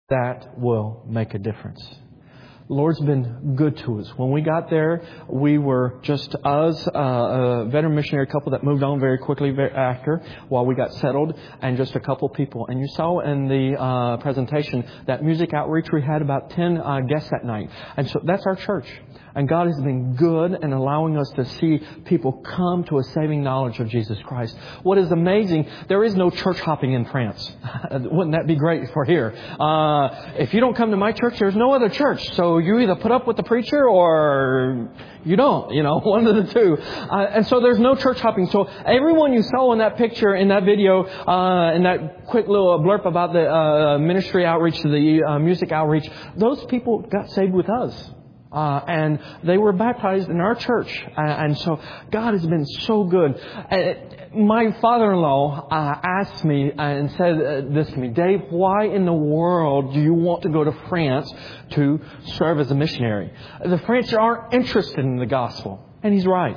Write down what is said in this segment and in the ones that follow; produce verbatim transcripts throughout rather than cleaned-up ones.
that will make a difference. The Lord's been good to us. When we got there, we were just us, uh, a veteran missionary couple that moved on very quickly after while we got settled, and just a couple people. And you saw in the uh, presentation that music outreach, we had about ten uh, guests that night. And so that's our church. And God has been good in allowing us to see people come to a saving knowledge of Jesus Christ. What is amazing, there is no church hopping in France. Wouldn't that be great for here? Uh, if you don't come to my church, there's no other church. So you either put up with the preacher or you don't, you know, one of the two. Uh, and so there's no church hopping. So everyone you saw in that picture, in that video, uh, in that quick little blurb about the uh, ministry outreach, the uh, music outreach, those people got saved with us. Uh, and they were baptized in our church. Uh, and so God has been so good. Uh, my father-in-law uh, asked me and said uh, this to me, Dave, why in the world do you want to go to France to serve as a missionary? The French aren't interested in the gospel. And he's right.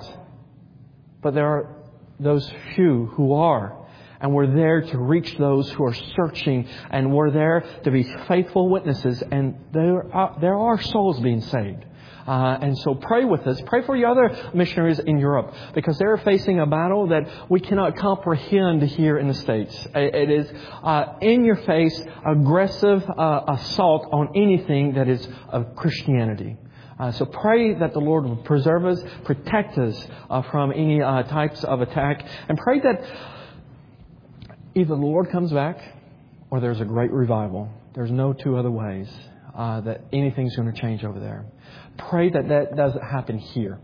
But there are those few who are. And we're there to reach those who are searching. And we're there to be faithful witnesses. And there are, there are souls being saved. Uh, and so pray with us. Pray for your other missionaries in Europe. Because they're facing a battle that we cannot comprehend here in the States. It is uh, in your face, aggressive uh, assault on anything that is of Christianity. Uh, so pray that the Lord will preserve us, protect us uh, from any uh, types of attack. And pray that either the Lord comes back or there's a great revival. There's no two other ways uh, that anything's going to change over there. Pray that that doesn't happen here.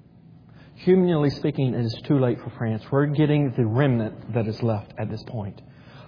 Humanly speaking, it is too late for France. We're getting the remnant that is left at this point.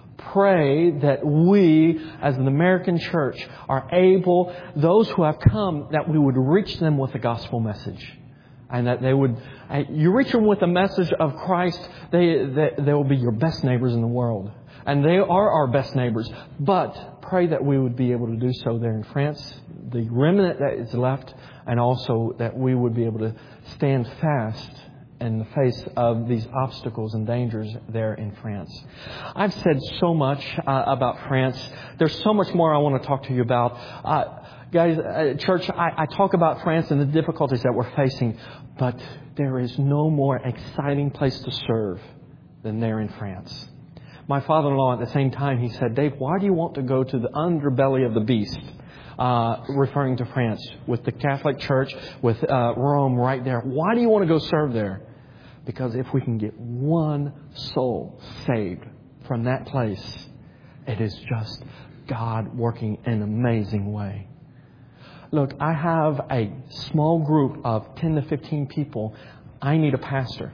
Pray that we, as an American church, are able, those who have come, that we would reach them with the gospel message. And that they would, you reach them with the message of Christ, they, they, they will be your best neighbors in the world. And they are our best neighbors. But pray that we would be able to do so there in France, the remnant that is left, and also that we would be able to stand fast in the face of these obstacles and dangers there in France. I've said so much uh, about France. There's so much more I want to talk to you about. Uh, Guys, uh, church, I, I talk about France and the difficulties that we're facing, but there is no more exciting place to serve than there in France. My father-in-law at the same time, he said, Dave, why do you want to go to the underbelly of the beast? Uh, referring to France, with the Catholic Church, with uh, Rome right there. Why do you want to go serve there? Because if we can get one soul saved from that place, it is just God working in an amazing way. Look, I have a small group of ten to fifteen people. I need a pastor.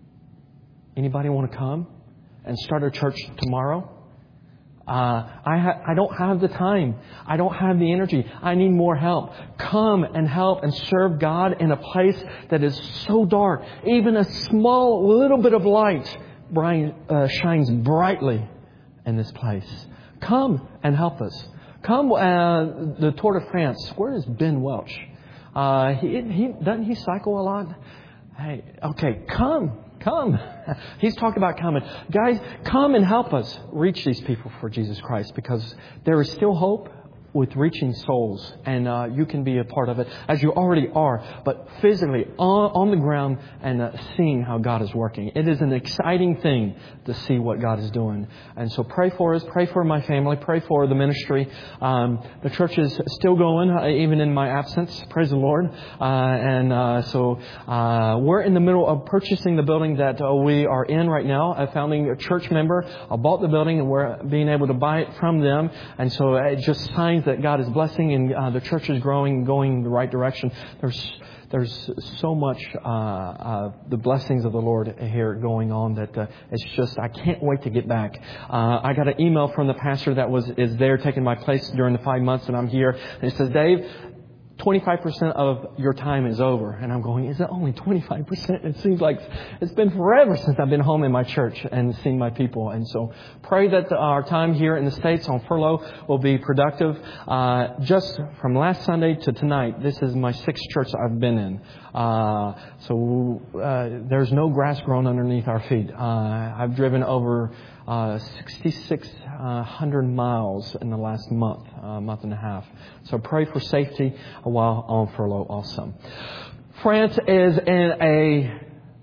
Anybody want to come and start a church tomorrow? Uh, I, ha- I don't have the time. I don't have the energy. I need more help. Come and help and serve God in a place that is so dark. Even a small little bit of light bright, uh, shines brightly in this place. Come and help us. Come, uh, the Tour de France. Where is Ben Welch? Uh, he, he, doesn't he cycle a lot? Hey, okay, come, come. He's talking about coming. Guys, come and help us reach these people for Jesus Christ, because there is still hope with reaching souls, and uh, you can be a part of it as you already are, but physically on, on the ground and uh, seeing how God is working. It is an exciting thing to see what God is doing. And so pray for us, pray for my family, pray for the ministry. Um, the church is still going, uh, even in my absence. Praise the Lord. Uh, and uh, so uh, we're in the middle of purchasing the building that uh, we are in right now. A founding a church member uh, bought the building, and we're being able to buy it from them. And so it just signs that God is blessing, and uh, the church is growing, going in the right direction. There's there's so much uh, uh, the blessings of the Lord here going on that uh, it's just, I can't wait to get back. Uh, I got an email from the pastor that was is there taking my place during the five months that I'm here, and it says, Dave, twenty-five percent of your time is over. And I'm going, is it only twenty-five percent? It seems like it's been forever since I've been home in my church and seen my people. And so pray that our time here in the States on furlough will be productive. Uh, just from last Sunday to tonight, this is my sixth church I've been in. Uh, so uh, there's no grass growing underneath our feet. Uh, I've driven over uh, sixty-six hundred miles in the last month, uh, month and a half. So pray for safety while on furlough also. France is in a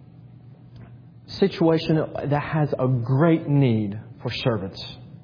situation that has a great need for servants.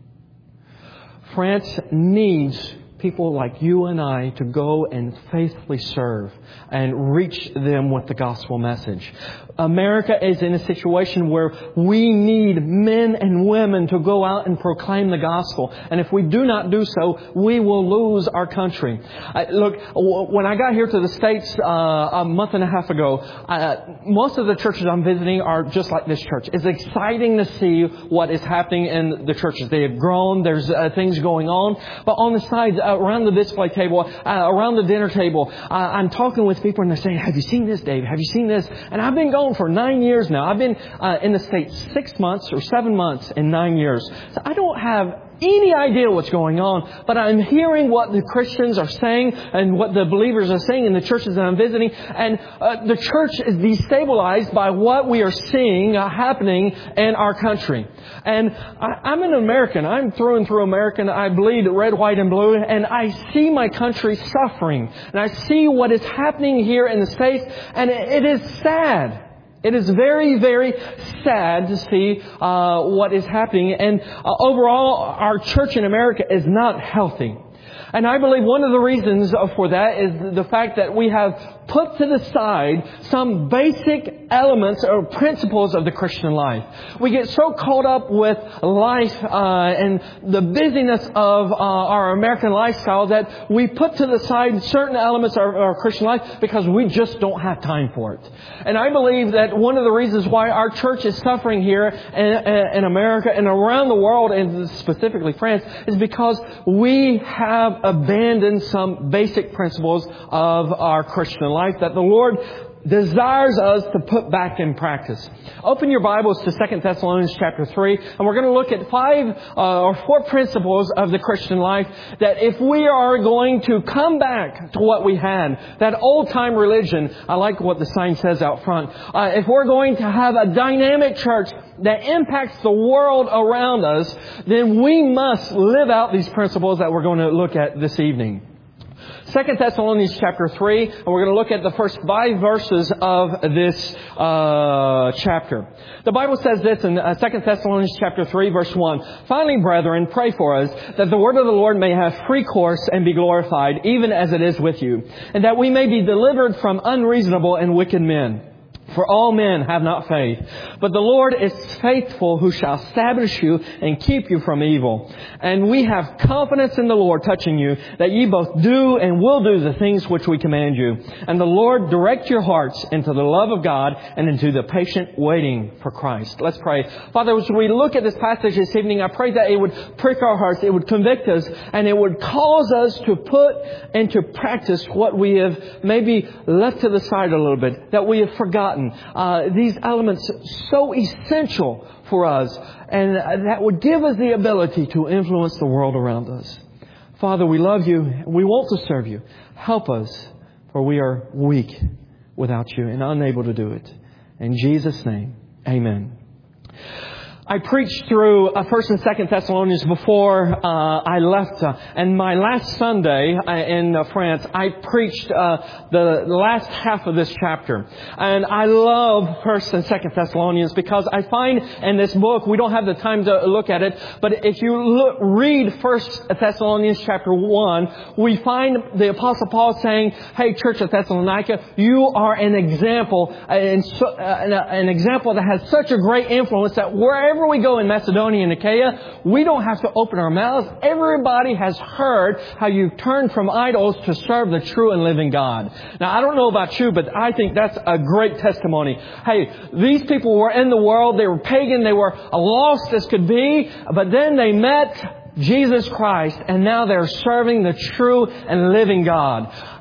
France needs people like you and I to go and faithfully serve and reach them with the gospel message. America is in a situation where we need men and women to go out and proclaim the gospel. And if we do not do so, we will lose our country. I, look, when I got here to the States uh, a month and a half ago, uh, most of the churches I'm visiting are just like this church. It's exciting to see what is happening in the churches. They have grown. There's uh, things going on. But on the sides, uh, around the display table, uh, around the dinner table, uh, I'm talking with people and they're saying, have you seen this, Dave? Have you seen this? And I've been going for nine years now. I've been uh, in the States six months or seven months in nine years. So I don't have any idea what's going on, but I'm hearing what the Christians are saying and what the believers are saying in the churches that I'm visiting. And uh, the church is destabilized by what we are seeing uh, happening in our country. And I, I'm an American. I'm through and through American. I bleed red, white, and blue. And I see my country suffering. And I see what is happening here in the States. And it, it is sad. It is very, very sad to see uh, what is happening. And uh, overall, our church in America is not healthy. And I believe one of the reasons for that is the fact that we have put to the side some basic elements or principles of the Christian life. We get so caught up with life uh, and the busyness of uh, our American lifestyle that we put to the side certain elements of our Christian life because we just don't have time for it. And I believe that one of the reasons why our church is suffering here in, in America and around the world, and specifically France, is because we have abandoned some basic principles of our Christian life that the Lord desires us to put back in practice. Open your Bibles to Second Thessalonians chapter three, and we're going to look at five uh, or four principles of the Christian life that if we are going to come back to what we had, that old-time religion, I like what the sign says out front, uh, if we're going to have a dynamic church that impacts the world around us, then we must live out these principles that we're going to look at this evening. Second Thessalonians chapter three, and we're going to look at the first five verses of this uh, chapter. The Bible says this in uh, Second Thessalonians chapter three, verse one. Finally, brethren, pray for us, that the word of the Lord may have free course and be glorified, even as it is with you, and that we may be delivered from unreasonable and wicked men. For all men have not faith. But the Lord is faithful, who shall establish you and keep you from evil. And we have confidence in the Lord touching you, that ye both do and will do the things which we command you. And the Lord direct your hearts into the love of God and into the patient waiting for Christ. Let's pray. Father, as we look at this passage this evening, I pray that it would prick our hearts, it would convict us, and it would cause us to put into practice what we have maybe left to the side a little bit, that we have forgotten. Uh, these elements so essential for us, and that would give us the ability to influence the world around us. Father, we love you. We want to serve you. Help us, for we are weak without you and unable to do it. In Jesus' name, amen. I preached through uh, First and Second Thessalonians before uh, I left, uh, and my last Sunday uh, in uh, France, I preached uh, the last half of this chapter. And I love First and Second Thessalonians because I find in this book, we don't have the time to look at it, but if you look, read First Thessalonians chapter one, we find the Apostle Paul saying, "Hey, Church of Thessalonica, you are an example, and so, uh, an example that has such a great influence that wherever Wherever we go in Macedonia and Achaia, we don't have to open our mouths. Everybody has heard how you turned from idols to serve the true and living God." Now, I don't know about you, but I think that's a great testimony. Hey, these people were in the world. They were pagan. They were lost as could be. But then they met Jesus Christ, and now they're serving the true and living God.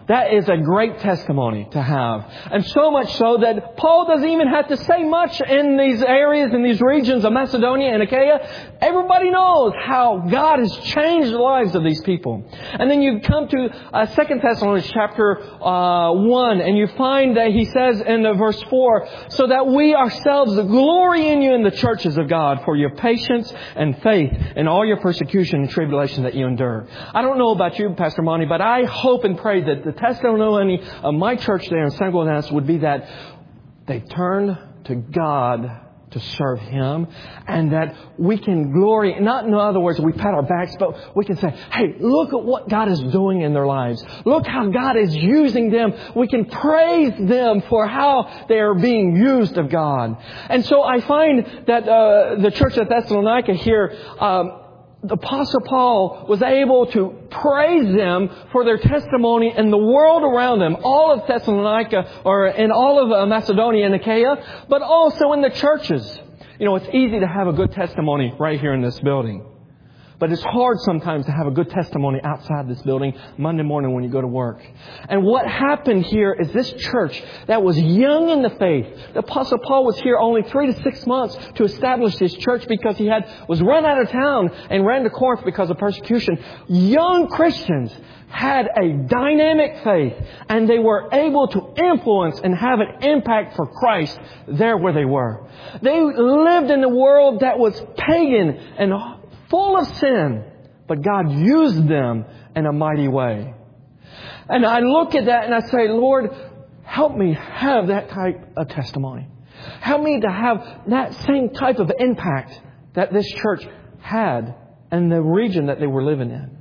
That is a great testimony to have. And so much so that Paul doesn't even have to say much in these areas, in these regions of Macedonia and Achaia. Everybody knows how God has changed the lives of these people. And then you come to uh, Second Thessalonians chapter uh, one, and you find that he says in uh, verse four, so that we ourselves glory in you in the churches of God for your patience and faith in all your persecution and tribulation that you endure. I don't know about you, Pastor Monty, but I hope and pray that the testimony of my church there in San Guadanas would be that they turn to God to serve Him, and that we can glory, not in other words, we pat our backs, but we can say, hey, look at what God is doing in their lives. Look how God is using them. We can praise them for how they are being used of God. And so I find that uh, the church at Thessalonica here, um, the Apostle Paul was able to praise them for their testimony in the world around them, all of Thessalonica or in all of Macedonia and Achaia, but also in the churches. You know, it's easy to have a good testimony right here in this building. But it's hard sometimes to have a good testimony outside this building Monday morning when you go to work. And what happened here is this church that was young in the faith. The Apostle Paul was here only three to six months to establish this church because he had was run out of town and ran to Corinth because of persecution. Young Christians had a dynamic faith, and they were able to influence and have an impact for Christ there where they were. They lived in a world that was pagan and full of sin, but God used them in a mighty way. And I look at that and I say, Lord, help me have that type of testimony. Help me to have that same type of impact that this church had in the region that they were living in.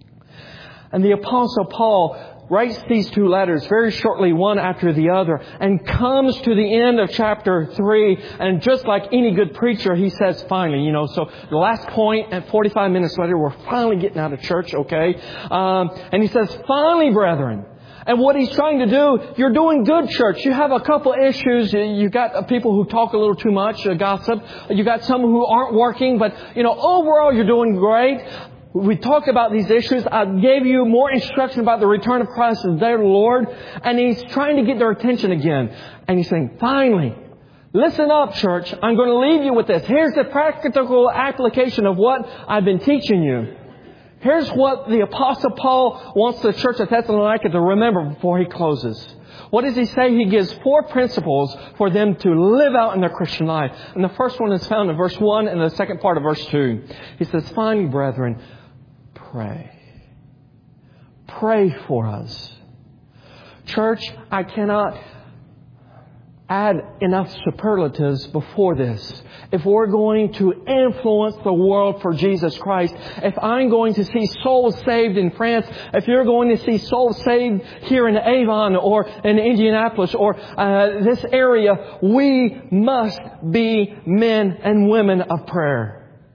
And the Apostle Paul writes these two letters very shortly, one after the other, and comes to the end of chapter three. And just like any good preacher, he says, finally, you know, so the last point, and forty-five minutes later, we're finally getting out of church, okay? Um, and he says, finally, brethren. And what he's trying to do, you're doing good, church. You have a couple issues. You got people who talk a little too much, uh, gossip. You got some who aren't working, but, you know, overall, you're doing great. We talked about these issues. I gave you more instruction about the return of Christ as their Lord. And He's trying to get their attention again. And He's saying, finally, listen up, church. I'm going to leave you with this. Here's the practical application of what I've been teaching you. Here's what the Apostle Paul wants the church of Thessalonica to remember before he closes. What does he say? He gives four principles for them to live out in their Christian life. And the first one is found in verse one and the second part of verse two. He says, finally, brethren, pray. Pray for us. Church, I cannot add enough superlatives before this. If we're going to influence the world for Jesus Christ, if I'm going to see souls saved in France, if you're going to see souls saved here in Avon or in Indianapolis or uh, this area, we must be men and women of prayer.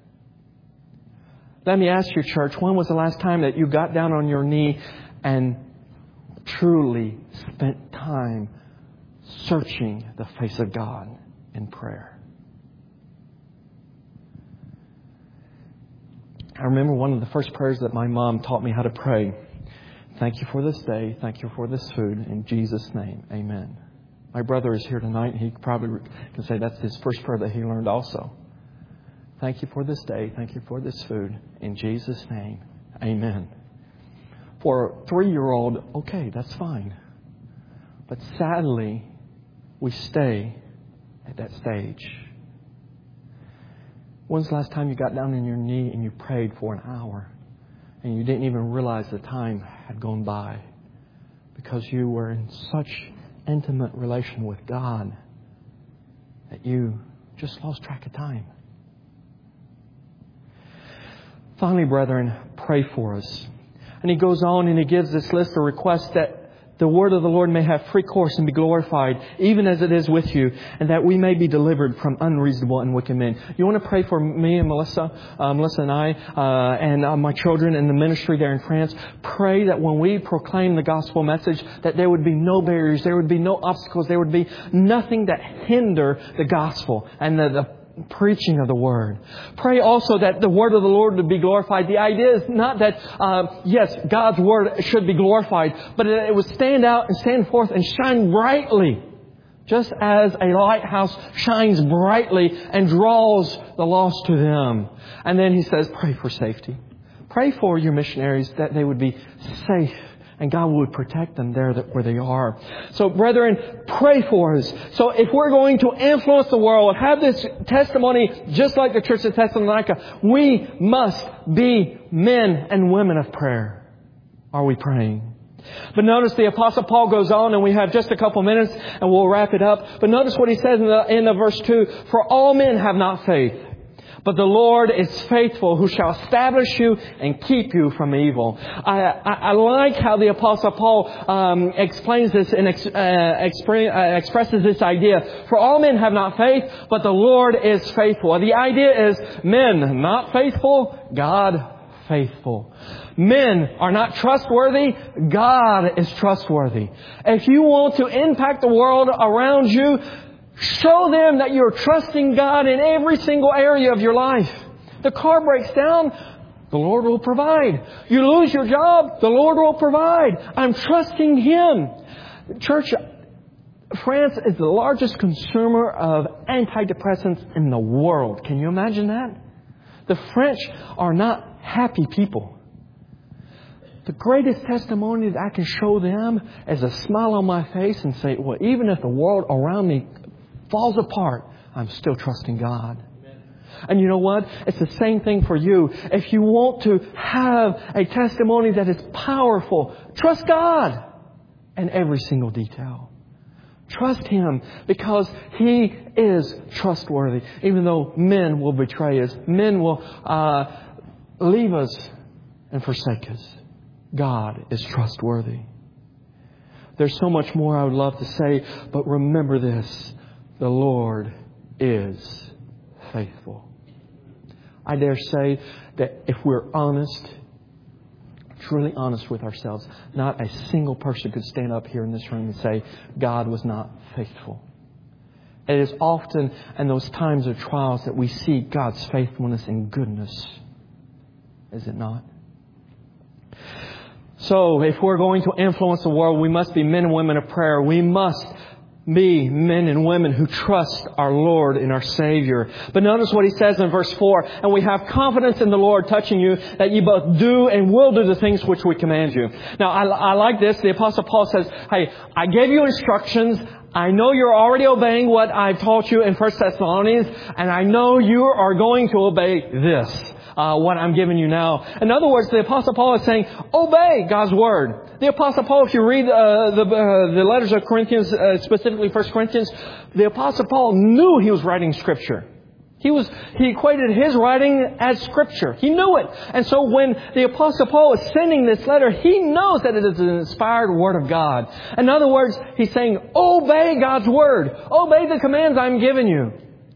Let me ask you, church, when was the last time that you got down on your knee and truly spent time searching the face of God in prayer? I remember one of the first prayers that my mom taught me how to pray. Thank you for this day. Thank you for this food. In Jesus' name, amen. My brother is here tonight, and he probably can say that's his first prayer that he learned also. Thank you for this day. Thank you for this food. In Jesus' name, amen. For a three-year-old, okay, that's fine. But sadly, we stay at that stage. When's the last time you got down on your knee and you prayed for an hour and you didn't even realize the time had gone by because you were in such intimate relation with God that you just lost track of time? Finally, brethren, pray for us. And he goes on and he gives this list of requests that the word of the Lord may have free course and be glorified, even as it is with you, and that we may be delivered from unreasonable and wicked men. You want to pray for me and Melissa, uh, Melissa and I, uh, and uh, my children in the ministry there in France. Pray that when we proclaim the gospel message, that there would be no barriers, there would be no obstacles, there would be nothing that hinder the gospel and the, the preaching of the Word. Pray also that the Word of the Lord would be glorified. The idea is not that, uh, yes, God's Word should be glorified, but that it would stand out and stand forth and shine brightly, just as a lighthouse shines brightly and draws the lost to them. And then he says, pray for safety. Pray for your missionaries that they would be safe and God would protect them there where they are. So, brethren, pray for us. So if we're going to influence the world, have this testimony just like the Church of Thessalonica, we must be men and women of prayer. Are we praying? But notice the Apostle Paul goes on, and we have just a couple minutes and we'll wrap it up. But notice what he says in the end of verse two. For all men have not faith, but the Lord is faithful, who shall establish you and keep you from evil. I, I, I like how the Apostle Paul um, explains this and ex, uh, expre- uh, expresses this idea. For all men have not faith, but the Lord is faithful. The idea is men not faithful, God faithful. Men are not trustworthy, God is trustworthy. If you want to impact the world around you, show them that you're trusting God in every single area of your life. The car breaks down, the Lord will provide. You lose your job, the Lord will provide. I'm trusting Him. Church, France is the largest consumer of antidepressants in the world. Can you imagine that? The French are not happy people. The greatest testimony that I can show them is a smile on my face and say, well, even if the world around me falls apart, I'm still trusting God. Amen. And you know what? It's the same thing for you. If you want to have a testimony that is powerful, trust God in every single detail. Trust Him because He is trustworthy. Even though men will betray us, men will uh, leave us and forsake us, God is trustworthy. There's so much more I would love to say, but remember this. The Lord is faithful. I dare say that if we're honest, truly honest with ourselves, not a single person could stand up here in this room and say, God was not faithful. It is often in those times of trials that we see God's faithfulness and goodness. Is it not? So, if we're going to influence the world, we must be men and women of prayer. We must be men and women who trust our Lord and our Savior. But notice what he says in verse four. And we have confidence in the Lord touching you, that you both do and will do the things which we command you. Now, I, I like this. The Apostle Paul says, hey, I gave you instructions. I know you're already obeying what I've taught you in First Thessalonians. And I know you are going to obey this. Uh, what I'm giving you now. In other words, the Apostle Paul is saying, obey God's Word. The Apostle Paul, if you read uh, the uh, the letters of Corinthians, uh, specifically First Corinthians, the Apostle Paul knew he was writing Scripture. He was he equated his writing as Scripture. He knew it. And so when the Apostle Paul is sending this letter, he knows that it is an inspired Word of God. In other words, he's saying, obey God's Word. Obey the commands I'm giving you.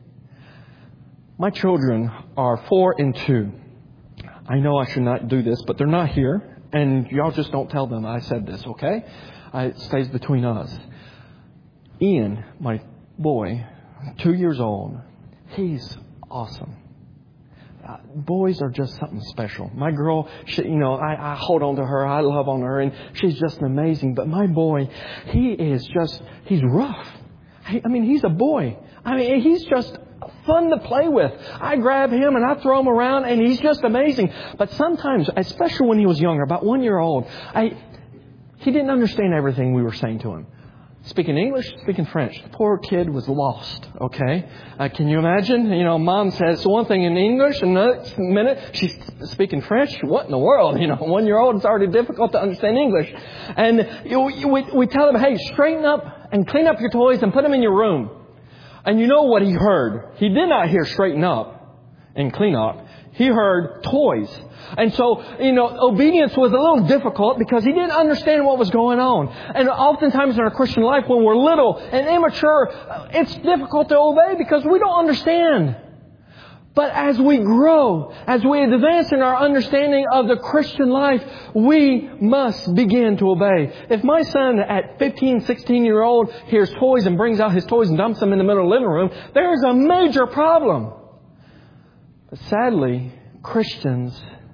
My children are four and two. I know I should not do this, but they're not here. And y'all just don't tell them I said this, okay? Uh, it stays between us. Ian, my boy, two years old, he's awesome. Uh, boys are just something special. My girl, she, you know, I, I hold on to her. I love on her. And she's just amazing. But my boy, he is just, he's rough. I, I mean, he's a boy. I mean, he's just fun to play with. I grab him and I throw him around and he's just amazing. But sometimes, especially when he was younger, about one year old, I, he didn't understand everything we were saying to him. Speaking English, speaking French. The poor kid was lost, okay? Uh, can you imagine? You know, mom says one thing in English and the next minute she's speaking French. What in the world? You know, one year old, it's already difficult to understand English. And you, we, we tell them, hey, straighten up and clean up your toys and put them in your room. And you know what he heard? He did not hear straighten up and clean up. He heard toys. And so, you know, obedience was a little difficult because he didn't understand what was going on. And oftentimes in our Christian life, when we're little and immature, it's difficult to obey because we don't understand. But as we grow, as we advance in our understanding of the Christian life, we must begin to obey. If my son at fifteen, sixteen year old hears toys and brings out his toys and dumps them in the middle of the living room, there is a major problem. But sadly, Christians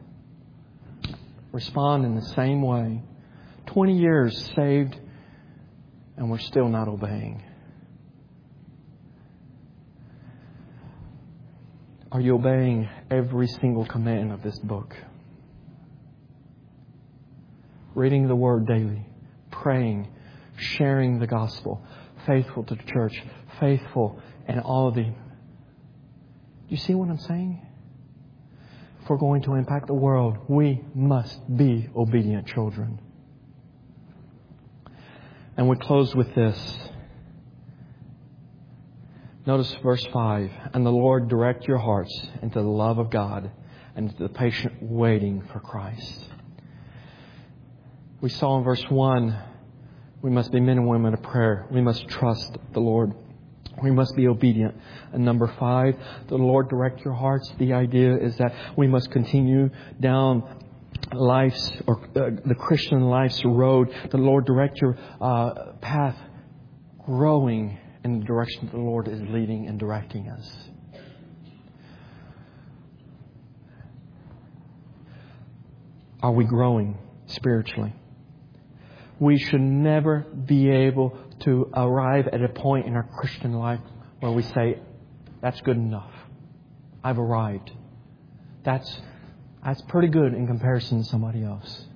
respond in the same way. twenty years saved and we're still not obeying. Are you obeying every single command of this book? Reading the Word daily, praying, sharing the gospel, faithful to the church, faithful in all of the... Do you see what I'm saying? If we're going to impact the world, we must be obedient children. And we close with this. Notice verse five. And the Lord direct your hearts into the love of God and into the patient waiting for Christ. We saw in verse one, we must be men and women of prayer. We must trust the Lord. We must be obedient. And number five, the Lord direct your hearts. The idea is that we must continue down life's or uh, the Christian life's road. The Lord direct your uh, path, growing in the direction that the Lord is leading and directing us. Are we growing spiritually? We should never be able to arrive at a point in our Christian life where we say, that's good enough. I've arrived. That's, that's pretty good in comparison to somebody else.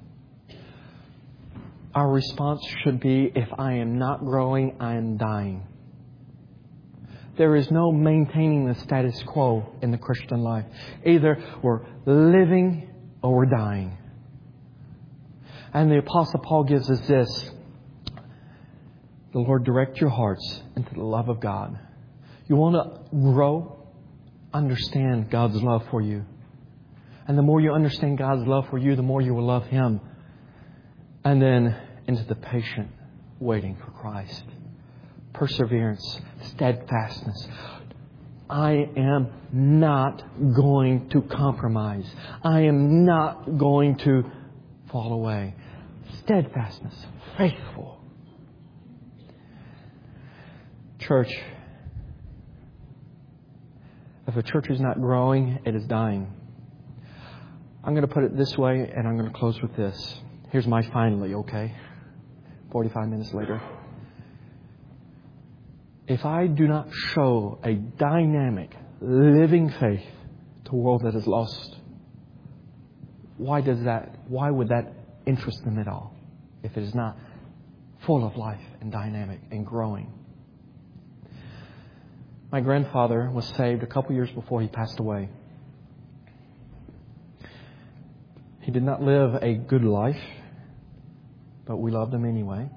Our response should be, if I am not growing, I am dying. There is no maintaining the status quo in the Christian life. Either we're living or we're dying. And the Apostle Paul gives us this. The Lord direct your hearts into the love of God. You want to grow? Understand God's love for you. And the more you understand God's love for you, the more you will love Him. And then into the patient waiting for Christ. Perseverance, steadfastness. I am not going to compromise. I am not going to fall away. Steadfastness, faithful. Church, if a church is not growing, it is dying. I'm going to put it this way, and I'm going to close with this. Here's my finally, okay? forty-five minutes later. If I do not show a dynamic, living faith to a world that is lost, why does that, why would that interest them at all? If it is not full of life and dynamic and growing. My grandfather was saved a couple years before he passed away. He did not live a good life, but we loved him anyway.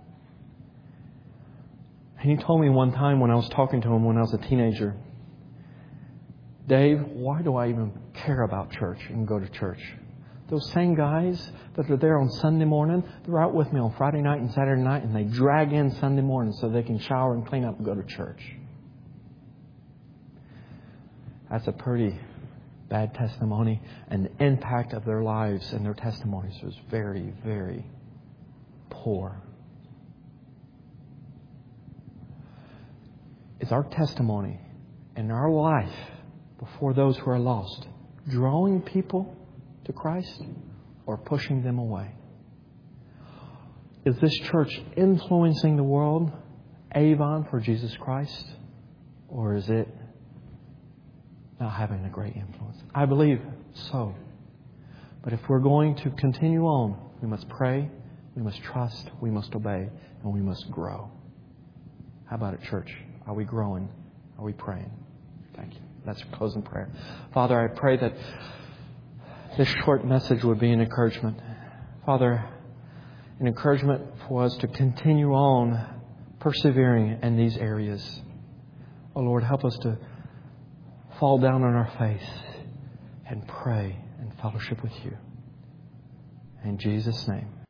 And he told me one time when I was talking to him when I was a teenager, Dave, why do I even care about church and go to church? Those same guys that are there on Sunday morning, they're out with me on Friday night and Saturday night, and they drag in Sunday morning so they can shower and clean up and go to church. That's a pretty bad testimony, and the impact of their lives and their testimonies was very, very poor. Is our testimony and our life before those who are lost drawing people to Christ or pushing them away? Is this church influencing the world, Avon, for Jesus Christ? Or is it not having a great influence? I believe so. But if we're going to continue on, we must pray, we must trust, we must obey, and we must grow. How about it, church? Are we growing? Are we praying? Thank you. That's a closing prayer. Father, I pray that this short message would be an encouragement. Father, an encouragement for us to continue on persevering in these areas. Oh Lord, help us to fall down on our face and pray and fellowship with you. In Jesus' name.